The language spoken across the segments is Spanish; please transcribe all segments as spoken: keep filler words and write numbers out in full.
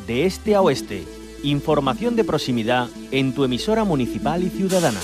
de este a oeste. Información de proximidad en tu emisora municipal y ciudadana.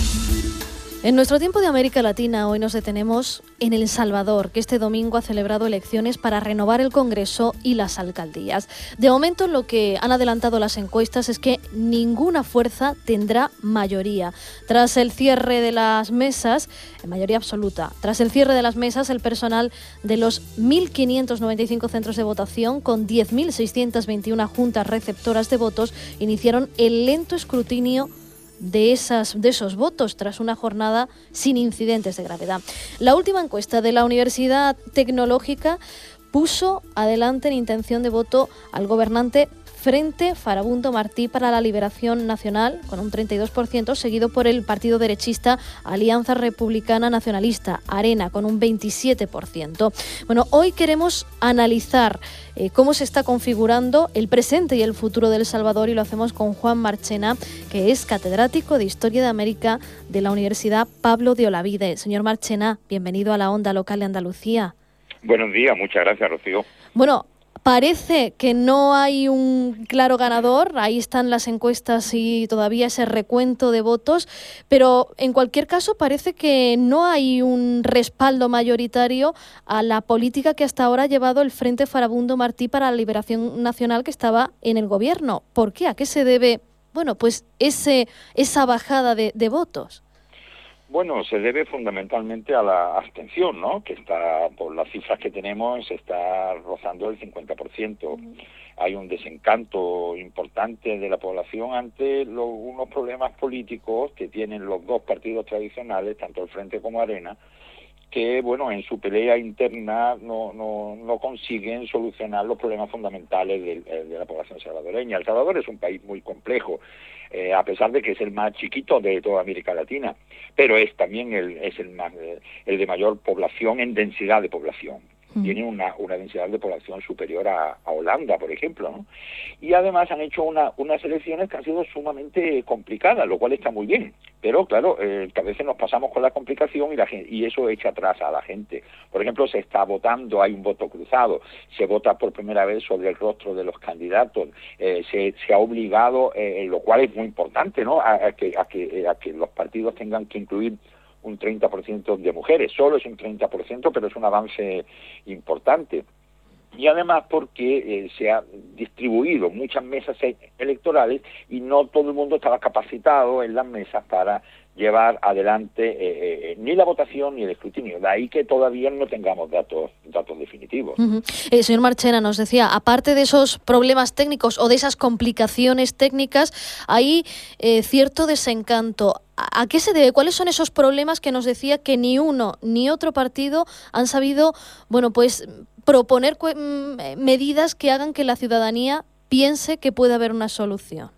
En nuestro tiempo de América Latina, hoy nos detenemos en El Salvador, que este domingo ha celebrado elecciones para renovar el Congreso y las alcaldías. De momento, lo que han adelantado las encuestas es que ninguna fuerza tendrá mayoría. Tras el cierre de las mesas, en mayoría absoluta, tras el cierre de las mesas, el personal de los mil quinientos noventa y cinco centros de votación, con diez mil seiscientas veintiuna juntas receptoras de votos, iniciaron el lento escrutinio de, esas, de esos votos tras una jornada sin incidentes de gravedad. La última encuesta de la Universidad Tecnológica puso adelante en intención de voto al gobernante Frente Farabundo Martí para la Liberación Nacional, con un treinta y dos por ciento, seguido por el partido derechista Alianza Republicana Nacionalista, ARENA, con un veintisiete por ciento. Bueno, hoy queremos analizar eh, cómo se está configurando el presente y el futuro de El Salvador, y lo hacemos con Juan Marchena, que es catedrático de Historia de América de la Universidad Pablo de Olavide. Señor Marchena, bienvenido a la Onda Local de Andalucía. Buenos días, muchas gracias, Rocío. Bueno, parece que no hay un claro ganador, ahí están las encuestas y todavía ese recuento de votos, pero en cualquier caso parece que no hay un respaldo mayoritario a la política que hasta ahora ha llevado el Frente Farabundo Martí para la Liberación Nacional, que estaba en el gobierno. ¿Por qué? ¿A qué se debe, bueno, pues ese esa bajada de, de votos? Bueno, se debe fundamentalmente a la abstención, ¿no? Que está, por las cifras que tenemos, está rozando el cincuenta por ciento. Uh-huh. Hay un desencanto importante de la población ante lo, unos problemas políticos que tienen los dos partidos tradicionales, tanto el Frente como Arena, que, bueno, en su pelea interna no, no, no consiguen solucionar los problemas fundamentales de, de la población salvadoreña. El Salvador es un país muy complejo, eh, a pesar de que es el más chiquito de toda América Latina, pero es también el, es el, más, el de mayor población en densidad de población. Tiene una, una densidad de población superior a, a Holanda, por ejemplo, ¿no? Y además han hecho una, unas elecciones que han sido sumamente complicadas, lo cual está muy bien. Pero, claro, eh, que a veces nos pasamos con la complicación y, la gente, y eso echa atrás a la gente. Por ejemplo, se está votando, hay un voto cruzado, se vota por primera vez sobre el rostro de los candidatos, eh, se, se ha obligado, eh, lo cual es muy importante, ¿no?, a, a, que, a, que, a que los partidos tengan que incluir un treinta por ciento de mujeres. Solo es un treinta por ciento, pero es un avance importante. Y además porque eh, se ha distribuido muchas mesas electorales y no todo el mundo estaba capacitado en las mesas para llevar adelante eh, eh, ni la votación ni el escrutinio. De ahí que todavía no tengamos datos datos definitivos. Uh-huh. Eh, señor Marchena, nos decía, aparte de esos problemas técnicos o de esas complicaciones técnicas, hay eh, cierto desencanto. ¿A qué se debe? ¿Cuáles son esos problemas que nos decía que ni uno ni otro partido han sabido, bueno, pues proponer cu- medidas que hagan que la ciudadanía piense que puede haber una solución?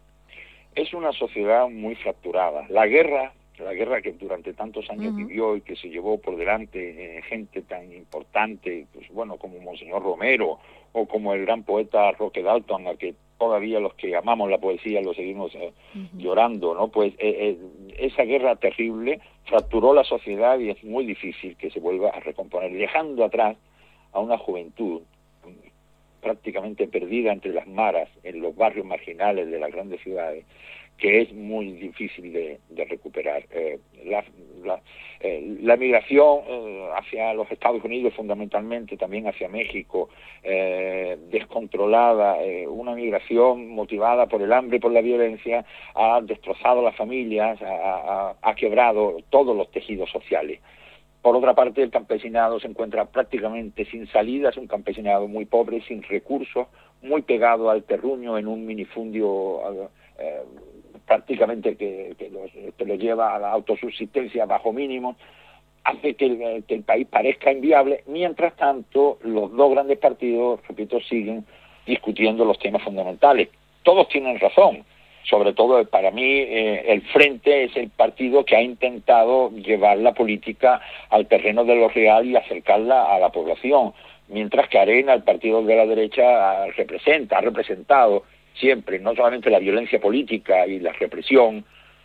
Es una sociedad muy fracturada. La guerra, la guerra que durante tantos años uh-huh. vivió y que se llevó por delante eh, gente tan importante, pues bueno, como Monseñor Romero o como el gran poeta Roque Dalton, a que todavía los que amamos la poesía lo seguimos eh, uh-huh. llorando, ¿no? Pues eh, eh, esa guerra terrible fracturó la sociedad y es muy difícil que se vuelva a recomponer, dejando atrás a una juventud prácticamente perdida entre las maras, en los barrios marginales de las grandes ciudades, que es muy difícil de, de recuperar. Eh, la, la, eh, la migración eh, hacia los Estados Unidos, fundamentalmente, también hacia México, eh, descontrolada, eh, una migración motivada por el hambre y por la violencia, ha destrozado las familias, ha, ha, ha quebrado todos los tejidos sociales. Por otra parte, el campesinado se encuentra prácticamente sin salidas, un campesinado muy pobre, sin recursos, muy pegado al terruño en un minifundio eh, prácticamente que, que, los, que lo lleva a la autosubsistencia bajo mínimo, hace que el, que el país parezca inviable. Mientras tanto, los dos grandes partidos, repito, siguen discutiendo los temas fundamentales. Todos tienen razón. Sobre todo, para mí, eh, el Frente es el partido que ha intentado llevar la política al terreno de lo real y acercarla a la población, mientras que Arena, el partido de la derecha, representa, ha representado siempre, no solamente la violencia política y la represión,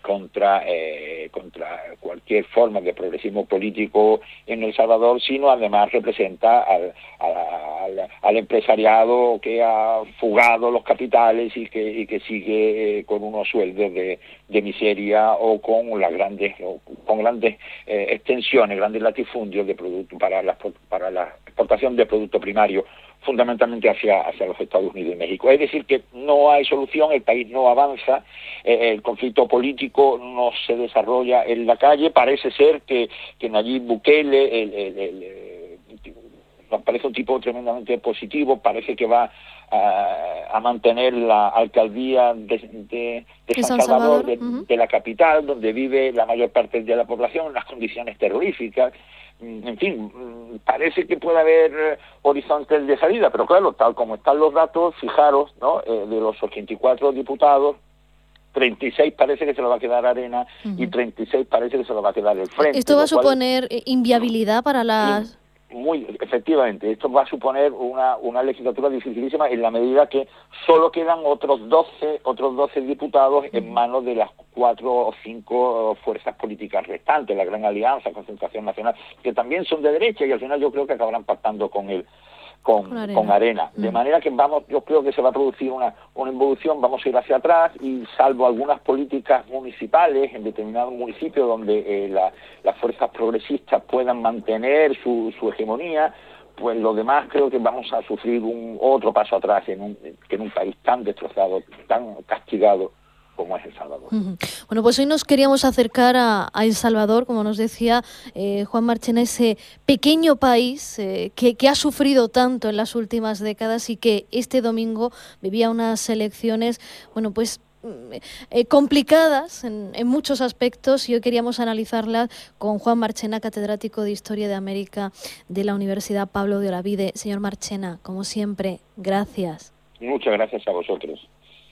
contra eh, contra cualquier forma de progresismo político en El Salvador, sino además representa al, al, al empresariado que ha fugado los capitales y que, y que sigue eh, con unos sueldos de, de miseria o con las grandes o con grandes eh, extensiones, grandes latifundios de producto para la para la exportación de producto primario, fundamentalmente hacia hacia los Estados Unidos y México. Es decir, que no hay solución, el país no avanza, eh, el conflicto político no se desarrolla en la calle. Parece ser que, que Nayib Bukele, el, el, el, el, parece un tipo tremendamente positivo, parece que va a, a mantener la alcaldía de, de, de San, San Salvador, Salvador. De, uh-huh. de la capital, donde vive la mayor parte de la población, en unas condiciones terroríficas. En fin, parece que puede haber horizontes de salida, pero claro, tal como están los datos, fijaros, ¿no? Eh, de los ochenta y cuatro diputados, treinta y seis parece que se lo va a quedar Arena, uh-huh. y treinta y seis parece que se lo va a quedar el Frente. ¿Esto va a suponer cual, inviabilidad para las...? Muy, efectivamente, esto va a suponer una, una legislatura dificilísima en la medida que solo quedan otros doce, otros doce diputados en manos de las cuatro o cinco fuerzas políticas restantes, la Gran Alianza, Concentración Nacional, que también son de derecha y al final yo creo que acabarán pactando con el con, con Arena. Con Arena. De mm. manera que vamos, yo creo que se va a producir una, una involución, vamos a ir hacia atrás y salvo algunas políticas municipales en determinados municipios donde eh, la, las fuerzas progresistas puedan mantener su, su hegemonía, pues lo demás creo que vamos a sufrir un otro paso atrás en un, en un país tan destrozado, tan castigado como es El Salvador. Uh-huh. Bueno, pues hoy nos queríamos acercar a, a El Salvador, como nos decía eh, Juan Marchena, ese pequeño país eh, que, que ha sufrido tanto en las últimas décadas y que este domingo vivía unas elecciones, bueno, pues Eh, complicadas en, en muchos aspectos, y hoy queríamos analizarlas con Juan Marchena, catedrático de Historia de América de la Universidad Pablo de Olavide. Señor Marchena, como siempre, gracias. Muchas gracias a vosotros.